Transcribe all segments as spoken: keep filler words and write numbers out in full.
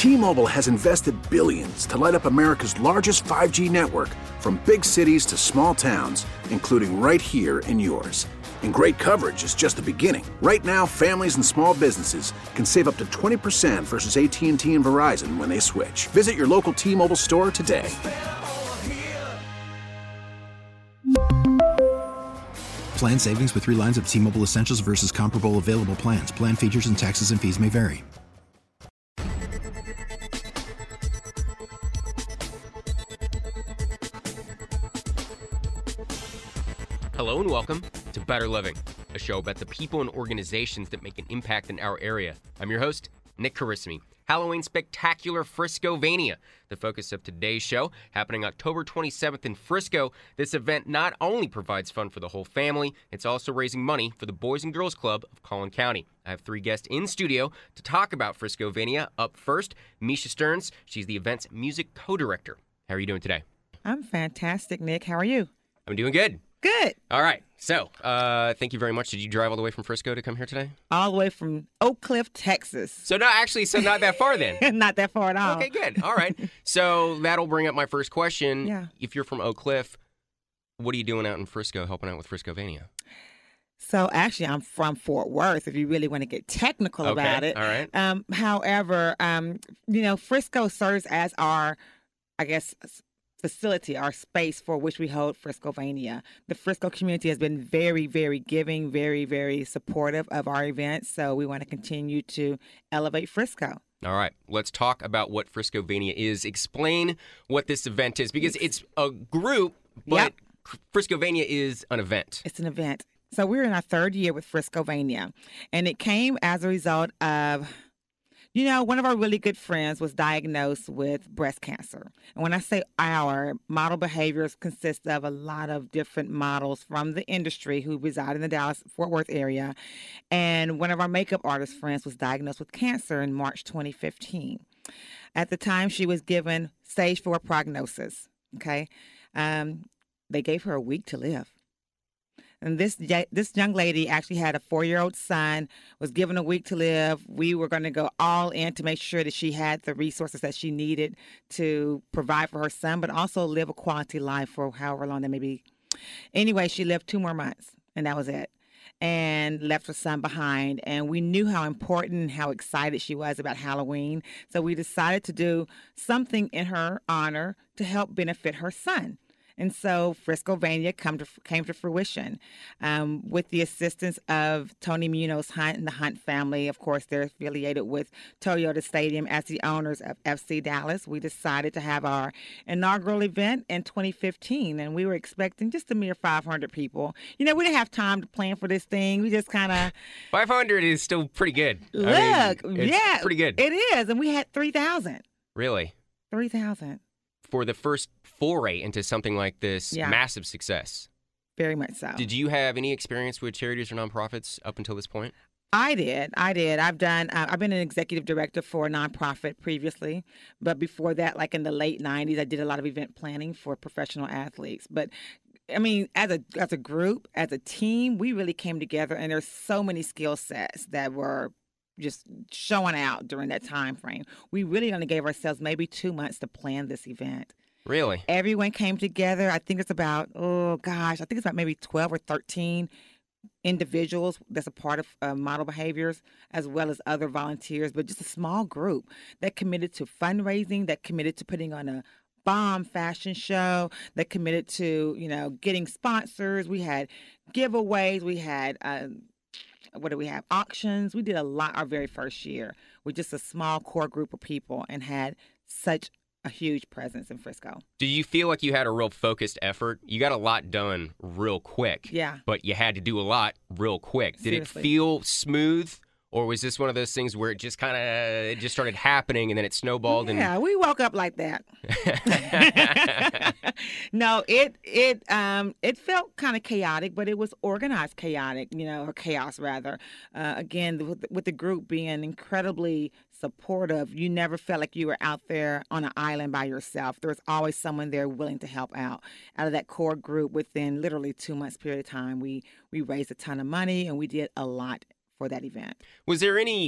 T-Mobile has invested billions to light up America's largest five G network, from big cities to small towns, including right here in yours. And great coverage is just the beginning. Right now, families and small businesses can save up to twenty percent versus A T and T and Verizon when they switch. Visit your local T-Mobile store today. Plan savings with three lines of T-Mobile Essentials versus comparable available plans. Plan features and taxes and fees may vary. Hello and welcome to Better Living, a show about the people and organizations that make an impact in our area. I'm your host, Nick Carissimi. Halloween Spectacular Friscovania, the focus of today's show, happening October twenty-seventh in Frisco. This event not only provides fun for the whole family, it's also raising money for the Boys and Girls Club of Collin County. I have three guests in studio to talk about Friscovania. Up first, Misha Stearns. She's the event's music co-director. How are you doing today? I'm fantastic, Nick. How are you? I'm doing good. Good. All right. So, uh, thank you very much. Did you drive all the way from Frisco to come here today? All the way from Oak Cliff, Texas. So, not actually, so not that far then. Not that far at all. Okay, good. All right. So, that'll bring up my first question. Yeah. If you're from Oak Cliff, what are you doing out in Frisco helping out with Friscovania? So, actually, I'm from Fort Worth, if you really want to get technical Okay. about it. All right. Um, however, um, you know, Frisco serves as our, I guess, facility, our space for which we hold Friscovania. The Frisco community has been very, very giving, very, very supportive of our events, so we want to continue to elevate Frisco. All right. Let's talk about what Friscovania is. Explain what this event is, because it's a group, but Yep. Friscovania is an event. It's an event. So we're in our third year with Friscovania, and it came as a result of, you know, one of our really good friends was diagnosed with breast cancer. And when I say our, model behaviors consist of a lot of different models from the industry who reside in the Dallas-Fort Worth area. And one of our makeup artist friends was diagnosed with cancer in March twenty fifteen. At the time, she was given stage four prognosis, okay? Um, they gave her a week to live. And this this young lady actually had a four-year-old son, was given a week to live. We were going to go all in to make sure that she had the resources that she needed to provide for her son, but also live a quality life for however long that may be. Anyway, she lived two more months, and that was it, and left her son behind. And we knew how important and how excited she was about Halloween, so we decided to do something in her honor to help benefit her son. And so Friscovania come to, came to fruition um, with the assistance of Tony Munoz Hunt and the Hunt family. Of course, they're affiliated with Toyota Stadium as the owners of F C Dallas. We decided to have our inaugural event in twenty fifteen, and we were expecting just a mere five hundred people. You know, we didn't have time to plan for this thing. We just kind of... five hundred is still pretty good. Look, I mean, it's yeah. pretty good. It is, and we had three thousand. Really? three thousand. For the first foray into something like this, Yeah. massive success. Very much so. Did you have any experience with charities or nonprofits up until this point? I did. I did. I've done, uh, I've been an executive director for a nonprofit previously. But before that, like in the late nineties, I did a lot of event planning for professional athletes. But I mean, as a as a group, as a team, we really came together, and there's so many skill sets that were just showing out during that time frame. We really only gave ourselves maybe two months to plan this event. Really? Everyone came together. I think it's about, oh gosh, I think it's about maybe twelve or thirteen individuals that's a part of uh, Model Behaviors, as well as other volunteers, but just a small group that committed to fundraising, that committed to putting on a bomb fashion show, that committed to, you know, getting sponsors. We had giveaways. We had, um, what do we have? Auctions. We did a lot our very first year with just a small core group of people and had such a huge presence in Frisco. Did you feel like you had a real focused effort? You got a lot done real quick. Yeah. But you had to do a lot real quick. Did Seriously. it feel smooth? Or was this one of those things where it just kind of it just started happening and then it snowballed? Yeah, and we woke up like that. No, it it um it felt kind of chaotic, but it was organized chaotic, you know, or chaos rather. Uh, again, with, with the group being incredibly supportive, you never felt like you were out there on an island by yourself. There was always someone there willing to help out. Out of that core group, within literally two months period of time, we we raised a ton of money and we did a lot for that event. Was there any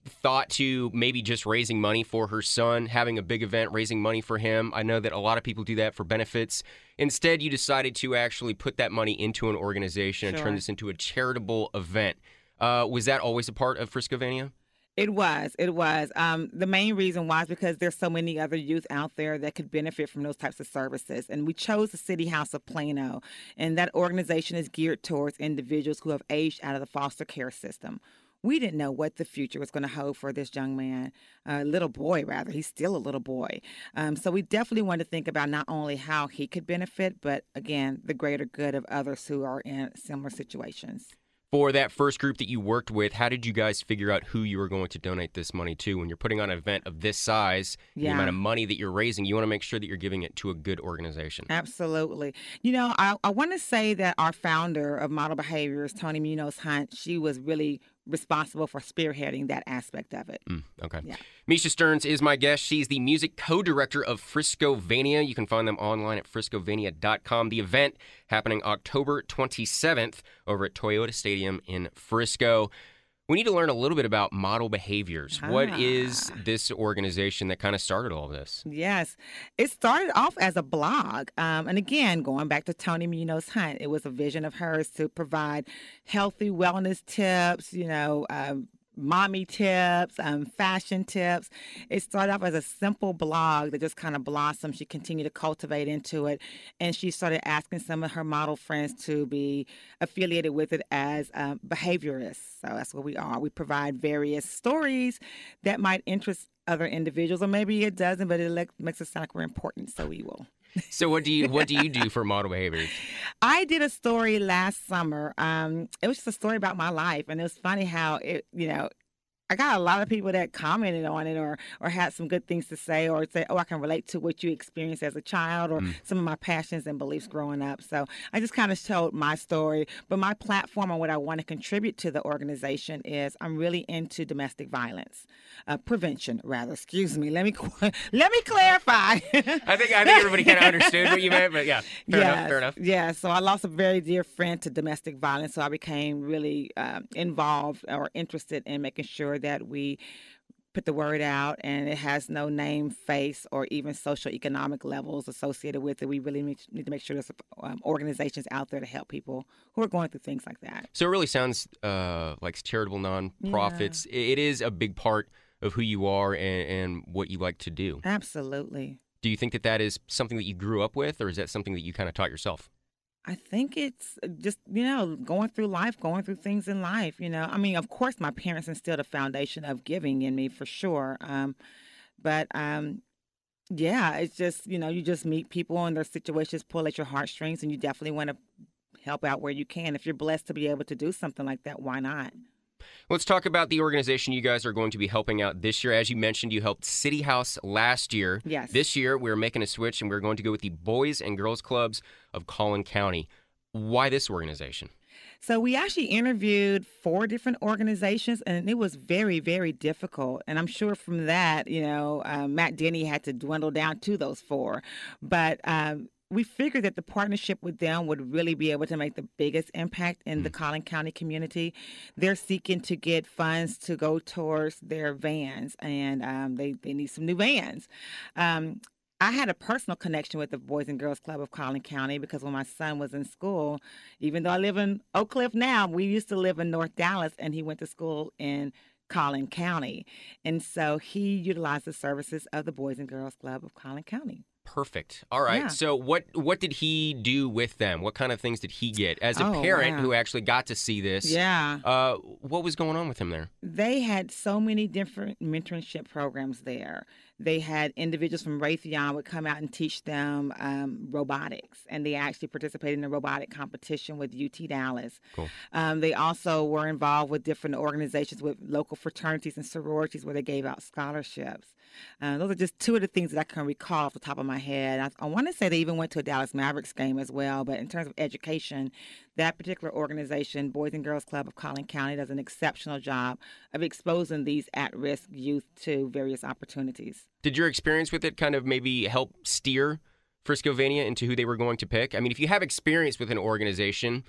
thought to maybe just raising money for her son, having a big event, raising money for him? I know that a lot of people do that for benefits. Instead, you decided to actually put that money into an organization and Sure. turn this into a charitable event. Uh, was that always a part of Friscovania? It was. It was. Um, the main reason why is because there's so many other youth out there that could benefit from those types of services. And we chose the City House of Plano, and that organization is geared towards individuals who have aged out of the foster care system. We didn't know what the future was going to hold for this young man, a uh, little boy, rather. He's still a little boy. Um, so we definitely wanted to think about not only how he could benefit, but, again, the greater good of others who are in similar situations. For that first group that you worked with, how did you guys figure out who you were going to donate this money to? When you're putting on an event of this size, Yeah. the amount of money that you're raising, you want to make sure that you're giving it to a good organization. Absolutely. You know, I, I want to say that our founder of Model Behaviors, Tony Munoz Hunt, she was really responsible for spearheading that aspect of it. Mm, okay. Yeah. Misha Stearns is my guest. She's the music co-director of Friscovania. You can find them online at friscovania dot com. The event happening October twenty-seventh over at Toyota Stadium in Frisco. We need to learn a little bit about Model Behaviors. Ah. What is this organization that kind of started all of this? Yes. It started off as a blog. Um, and again, going back to Tony Munoz Hunt, it was a vision of hers to provide healthy wellness tips, you know, um, mommy tips, um, fashion tips. It started off as a simple blog that just kind of blossomed. She continued to cultivate into it, and she started asking some of her model friends to be affiliated with it as um, behaviorists. So that's what we are. We provide various stories that might interest other individuals, or maybe it doesn't, but it le- makes us sound like we're important, so we will. So what do you what do you do for Model Behaviors? I did a story last summer. Um, it was just a story about my life, and it was funny how it, you know, I got a lot of people that commented on it or or had some good things to say or say, oh, I can relate to what you experienced as a child or mm. some of my passions and beliefs growing up. So I just kind of told my story. But my platform and what I want to contribute to the organization is I'm really into domestic violence, uh, prevention, rather. Excuse me. Let me let me clarify. I think I think everybody kind of understood what you meant, but yeah, fair yes, enough. Fair enough. Yeah. So I lost a very dear friend to domestic violence, so I became really uh, involved or interested in making sure that we put the word out, and it has no name, face, or even socioeconomic levels associated with it. We really need to make sure there's um, organizations out there to help people who are going through things like that. So it really sounds uh, like charitable nonprofits. Yeah. It is a big part of who you are and, and what you like to do. Absolutely. Do you think that that is something that you grew up with, or is that something that you kind of taught yourself? I think it's just, you know, going through life, going through things in life, you know. I mean, of course, my parents instilled a foundation of giving in me for sure. Um, but, um, yeah, it's just, you know, you just meet people and their situations pull at your heartstrings, and you definitely want to help out where you can. If you're blessed to be able to do something like that, why not? Let's talk about the organization you guys are going to be helping out this year. As you mentioned, you helped City House last year. Yes. This year, we're making a switch, and we're going to go with the Boys and Girls Clubs of Collin County. Why this organization? So we actually interviewed four different organizations, and it was very, very difficult. And I'm sure from that, you know, uh, Matt Denny had to dwindle down to those four. But um, we figured that the partnership with them would really be able to make the biggest impact in the Collin County community. They're seeking to get funds to go towards their vans, and um, they, they need some new vans. Um, I had a personal connection with the Boys and Girls Club of Collin County because when my son was in school, even though I live in Oak Cliff now, we used to live in North Dallas, and he went to school in Collin County. And so he utilized the services of the Boys and Girls Club of Collin County. Perfect. All right. Yeah. So what what did he do with them? What kind of things did he get? As a Oh, parent wow. who actually got to see this, Yeah. uh, what was going on with him there? They had so many different mentorship programs there. They had individuals from Raytheon would come out and teach them um, robotics, and they actually participated in a robotic competition with U T Dallas. Cool. Um, they also were involved with different organizations with local fraternities and sororities where they gave out scholarships. Uh, those are just two of the things that I can recall off the top of my head. I, I want to say they even went to a Dallas Mavericks game as well, but in terms of education, that particular organization, Boys and Girls Club of Collin County, does an exceptional job of exposing these at-risk youth to various opportunities. Did your experience with it kind of maybe help steer Friscovania into who they were going to pick? I mean, if you have experience with an organization,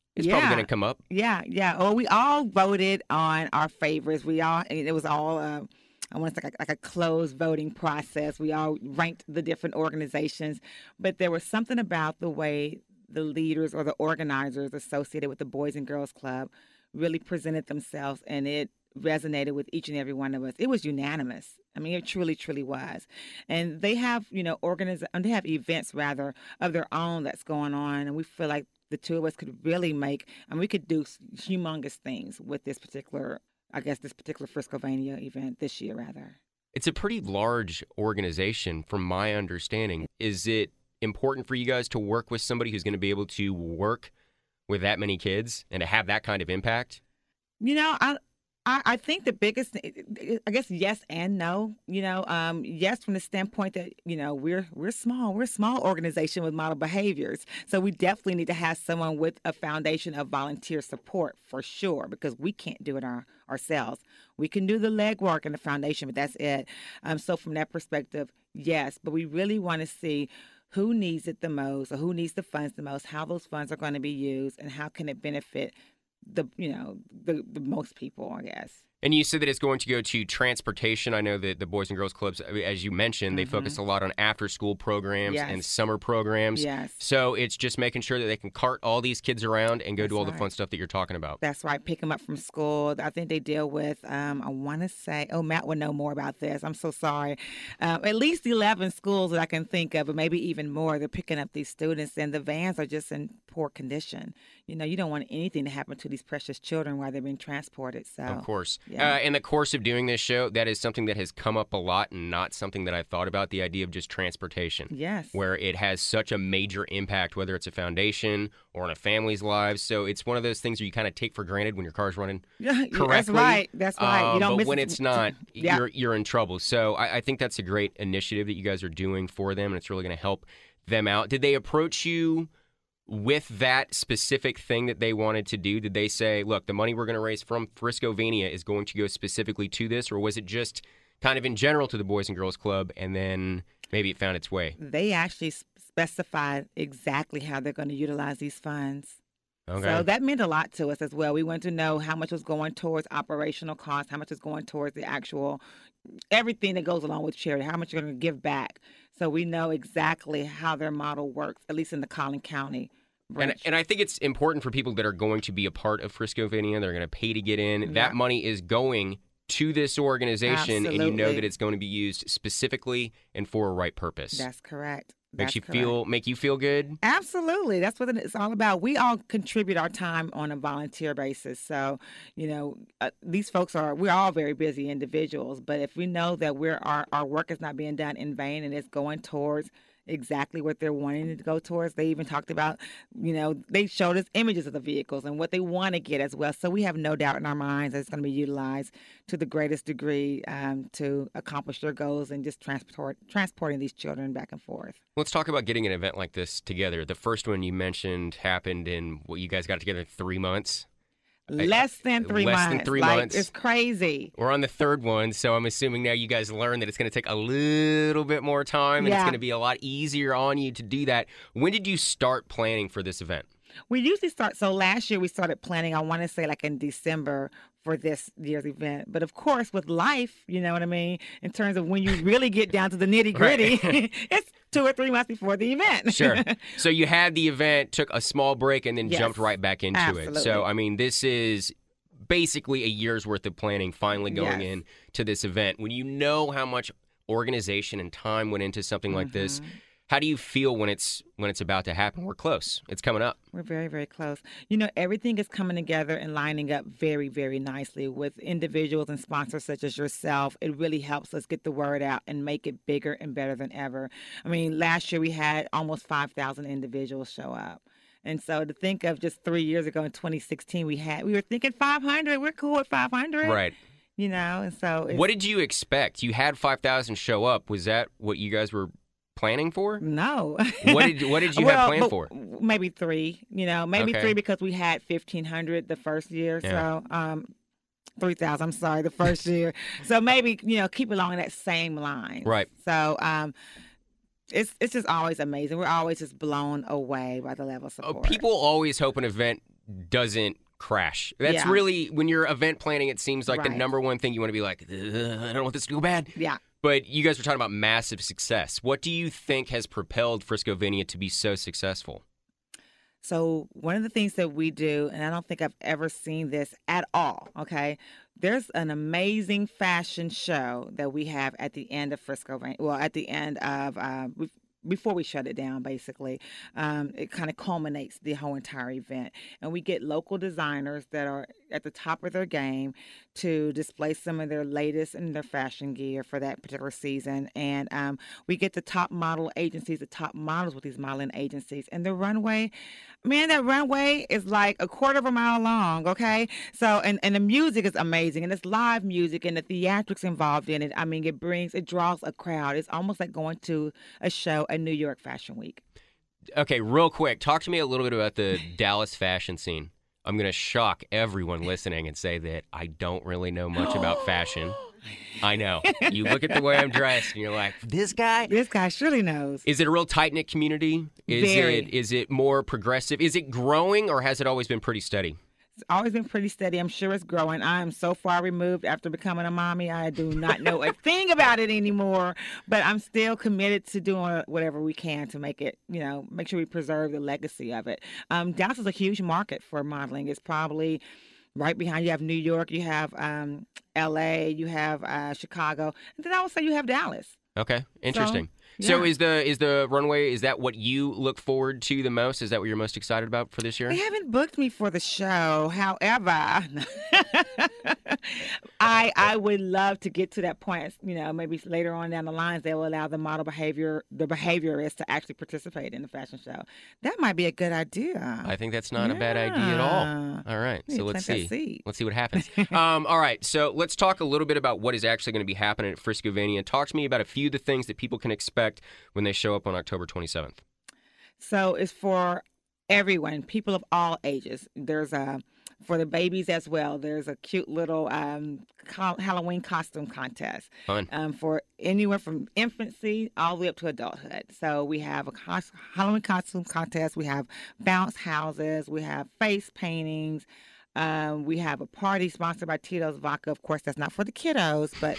It's yeah. probably going to come up. Yeah, yeah. Well, we all voted on our favorites. We all, and it was all, uh, I want to say, like, like a closed voting process. We all ranked the different organizations, but there was something about the way the leaders or the organizers associated with the Boys and Girls Club really presented themselves, and it resonated with each and every one of us. It was unanimous. I mean, it truly, truly was. And they have, you know, organiz- they have events rather of their own that's going on, and we feel like the two of us could really make, and we could do humongous things with this particular, I guess, this particular Friscovania event this year, rather. It's a pretty large organization, from my understanding. Is it important for you guys to work with somebody who's going to be able to work with that many kids and to have that kind of impact? You know, I I, I think the biggest, I guess, yes and no. You know, um, yes, from the standpoint that, you know, we're we're small. We're a small organization with model behaviors. So we definitely need to have someone with a foundation of volunteer support for sure, because we can't do it our, ourselves. We can do the legwork and the foundation, but that's it. Um, so from that perspective, yes, but we really want to see who needs it the most, or who needs the funds the most, how those funds are going to be used, and how can it benefit the, you know, the, the most people, I guess. And you said that it's going to go to transportation. I know that the Boys and Girls Clubs, as you mentioned, mm-hmm. they focus a lot on after-school programs yes. and summer programs. Yes. So it's just making sure that they can cart all these kids around and go That's do all right. the fun stuff that you're talking about. That's right. Pick them up from school. I think they deal with, um, I want to say, oh, Matt would know more about this. I'm so sorry. Um, at least eleven schools that I can think of, but maybe even more. They're picking up these students, and the vans are just in poor condition. You know, you don't want anything to happen to these precious children while they're being transported. So, of course. Yeah. Uh, in the course of doing this show, that is something that has come up a lot and not something that I've thought about, the idea of just transportation. Yes. Where it has such a major impact, whether it's a foundation or in a family's lives. So it's one of those things where you kind of take for granted when your car's running correctly. That's right. That's right. Um, you don't but miss when it. it's not, yeah. you're you're in trouble. So I, I think that's a great initiative that you guys are doing for them, and it's really going to help them out. Did they approach you with that specific thing that they wanted to do? Did they say, look, the money we're going to raise from Friscovania is going to go specifically to this, or was it just kind of in general to the Boys and Girls Club, and then maybe it found its way? They actually specified exactly how they're going to utilize these funds. Okay. So that meant a lot to us as well. We wanted to know how much was going towards operational costs, how much is going towards the actual, everything that goes along with charity, how much you're going to give back. So we know exactly how their model works, at least in the Collin County. And, and I think it's important for people that are going to be a part of Friscovania, they're going to pay to get in. Yeah. That money is going to this organization, Absolutely. and you know that it's going to be used specifically and for a right purpose. That's correct. Makes That's you correct. feel, make you feel good? Absolutely. That's what it's all about. We all contribute our time on a volunteer basis. So, you know, uh, these folks are, we're all very busy individuals, but if we know that we're our, our work is not being done in vain and it's going towards exactly what they're wanting to go towards. They even talked about, you know, they showed us images of the vehicles and what they want to get as well. So we have no doubt in our minds that it's going to be utilized to the greatest degree um, to accomplish their goals and just transport transporting these children back and forth. Let's talk about getting an event like this together. The first one you mentioned happened in, what, you guys got together in three months? Less than three Less months. than three like, months. It's crazy. We're on the third one, so I'm assuming now you guys learned that it's going to take a little bit more time, and Yeah. it's going to be a lot easier on you to do that. When did you start planning for this event? We usually start, so last year we started planning, I want to say like in December for this year's event. But of course, with life, you know what I mean, in terms of when you really get down to the nitty gritty, Right. it's two or three months before the event. Sure. So you had the event, took a small break, and then Yes. jumped right back into Absolutely. it. So, I mean, this is basically a year's worth of planning finally going Yes. in to this event. When you know how much organization and time went into something like this, Mm-hmm. how do you feel when it's when it's about to happen? We're close. It's coming up. We're very, very close. You know, everything is coming together and lining up very, very nicely with individuals and sponsors such as yourself. It really helps us get the word out and make it bigger and better than ever. I mean, last year we had almost five thousand individuals show up. And so to think of just three years ago in twenty sixteen, we had, we were thinking five hundred. We're cool at five hundred. Right. You know, and so. It's, What did you expect? You had five thousand show up. Was that what you guys were planning for? No. What did what did you well, have planned but for? Maybe three, you know, maybe Okay. three because we had fifteen hundred the first year. Yeah. So, um, three thousand, I'm sorry, the first year. So maybe, you know, keep along that same line. Right. So, um, it's it's just always amazing. We're always just blown away by the level of Oh, support. people always hope an event doesn't crash. That's Yeah. really, when you're event planning, it seems like the Right. number one thing you want to be like, I don't want this to go bad. Yeah. But you guys were talking about massive success. What do you think has propelled Friscovania to be so successful? So one of the things that we do, and I don't think I've ever seen this at all, okay? There's an amazing fashion show that we have at the end of Friscovania. Well, at the end of, uh, before we shut it down, basically. Um, it kind of culminates the whole entire event. And we get local designers that are at the top of their game to display some of their latest and their fashion gear for that particular season. And um, we get the top model agencies, the top models with these modeling agencies. And the runway, man, that runway is like a quarter of a mile long, okay? So, and, and the music is amazing. And it's live music and the theatrics involved in it. I mean, it brings, it draws a crowd. It's almost like going to a show at New York Fashion Week. Okay, real quick, talk to me a little bit about the Dallas fashion scene. I'm going to shock everyone listening and say that I don't really know much about fashion. I know. You look at the way I'm dressed and you're like, this guy? This guy surely knows. Is it a real tight-knit community? Is Very. it is it more progressive? Is it growing, or has it always been pretty steady? It's always been pretty steady. I'm sure it's growing. I am so far removed after becoming a mommy. I do not know a thing about it anymore, but I'm still committed to doing whatever we can to make it, you know, make sure we preserve the legacy of it. Um, Dallas is a huge market for modeling. It's probably right behind. You have New York, you have um, L A, you have uh, Chicago, and then I would say you have Dallas. Okay, interesting. So, So yeah. is the is the runway, is that what you look forward to the most? Is that what you're most excited about for this year? They haven't booked me for the show. However, I I would love to get to that point. You know, maybe later on down the lines, they will allow the model behavior, the behaviorists to actually participate in the fashion show. That might be a good idea. I think that's not a bad idea at all. Yeah. All right, You so need to let's plant that see. seed. Let's see what happens. um, all right, so let's talk a little bit about what is actually going to be happening at Friscovania. Talk to me about a few of the things that people can expect when they show up on October twenty-seventh. So it's for everyone, people of all ages. There's a for the babies as well. There's a cute little um, co- Halloween costume contest. Fun. Um, for anywhere from infancy all the way up to adulthood. So we have a cos- Halloween costume contest. We have bounce houses. We have face paintings. Um, we have a party sponsored by Tito's Vodka. Of course, that's not for the kiddos, but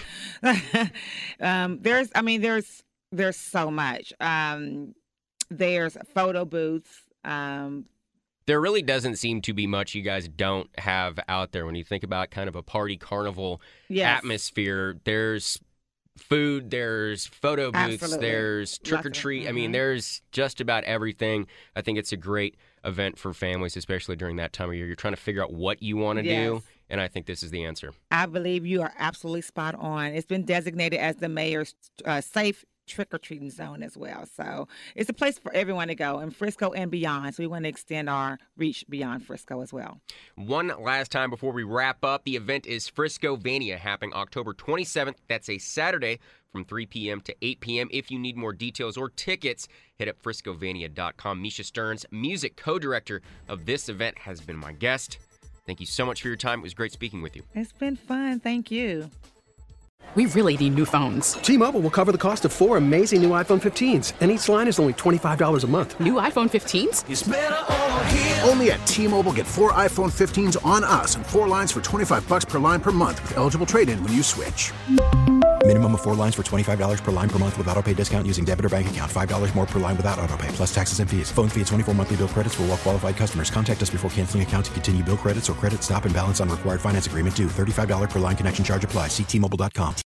um, there's, I mean, there's, there's so much. Um, there's photo booths. Um, There really doesn't seem to be much you guys don't have out there when you think about kind of a party carnival yes. atmosphere. There's food, there's photo booths, Absolutely. there's trick or Lots of- treat. I mean, mhm. there's just about everything. I think it's a great event for families, especially during that time of year. You're trying to figure out what you want to do, Yes. and I think this is the answer. I believe you are absolutely spot on. It's been designated as the mayor's uh, safe trick-or-treating zone as well. So it's a place for everyone to go in Frisco and beyond. So we want to extend our reach beyond Frisco as well. One last time before we wrap up, the event is Friscovania, happening October twenty-seventh. That's a Saturday from three p.m. to eight p.m. If you need more details or tickets, hit up friscovania dot com. Misha Stearns, music co-director of this event, has been my guest. Thank you so much for your time. It was great speaking with you. It's been fun. Thank you. We really need new phones. T-Mobile will cover the cost of four amazing new iPhone fifteens, and each line is only twenty-five dollars a month. New iPhone fifteens? It's better over here. Only at T-Mobile, get four iPhone fifteens on us and four lines for twenty-five bucks per line per month with eligible trade-in when you switch. Minimum of four lines for twenty-five dollars per line per month with autopay discount using debit or bank account. five dollars more per line without autopay, plus taxes and fees. Phone fee at twenty-four monthly bill credits for well-qualified customers. Contact us before canceling account to continue bill credits or credit stop and balance on required finance agreement due. thirty-five dollars per line connection charge applies. See T Mobile dot com.